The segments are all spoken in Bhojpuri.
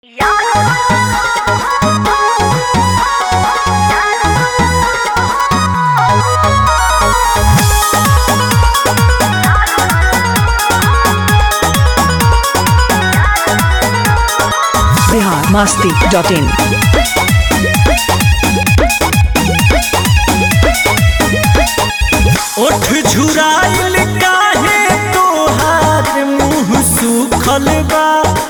biharmasti.in ओठ झुराइल काहे तोहार मुँह सुखल बा।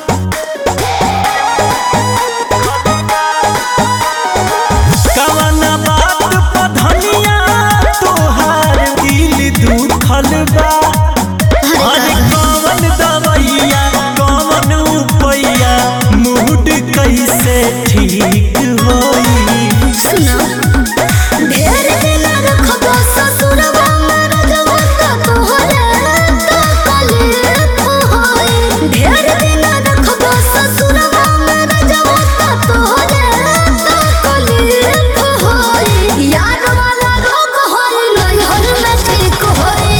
कवना बात पर धनिया तोहार दिल दुखल बा। अरे कवन दवैया कवन उपैया मूड कैसे ठीक होई। सुना ढेर दिन रखबो ससुरवा में रजवंत तोहरे तो कले होई। ढेर दिन रखबो ससुरवा में रजवंत तोहरे तो कले होई। यार वाला रोग होई नैहर में ठीक होई।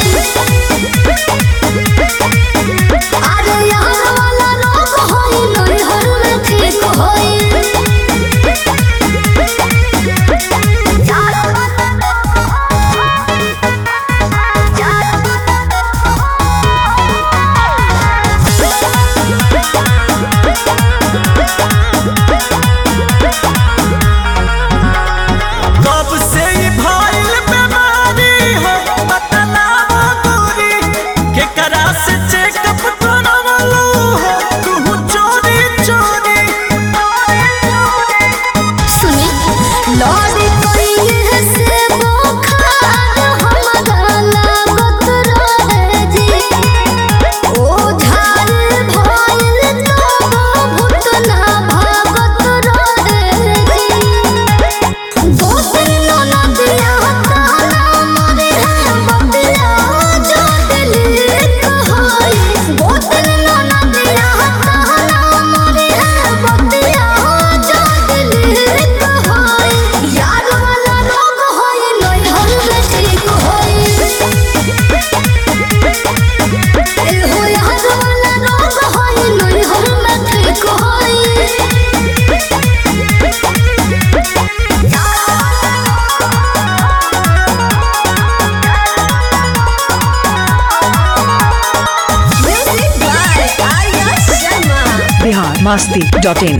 अरे यार वाला रोग होई नैहर में ठीक होई। कब से ई भइल बीमारी हो बतलावा दूरी। केकरा से चेकअप करवलू हो तू चोरी चोरी। सुनी लौड़ी कोई से बोखार हमरा लागत रहे जी। ओ झाल भइल तो भूत ना भागत रहे जी। दो दिन नदिया ताना मरे है बतिया जो दिल कहई। दो दिन नदिया ताना मरे है बतिया जो दिल कहई। यार वाला रोग होई नैहर में ठीक होई। एहो यार वाला रोग होई नैहर में ठीक होई। Music by Arya Sharma. biharmasti.in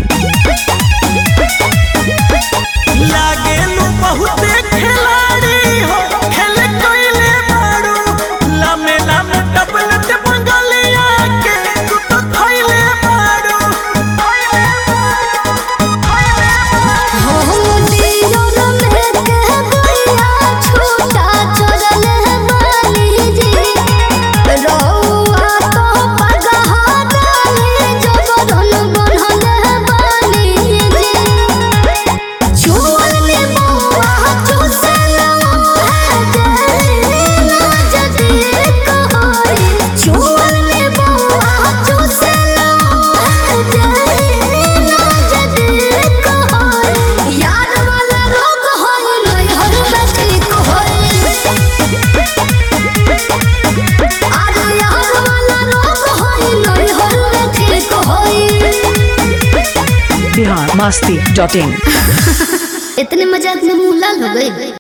लागेलू बहुते खिलाड़ी हो खेल कोइले बाड़ू। लमे लमे डबल बंगलिया के तू तो खइले बाड़ू। यार वाला रोग होई नैहर में ठीक होई। अरे यार वाला रोग होई नैहर में ठीक होई। biharmasti.in इतने मजाक में मुंह लाल हो गई।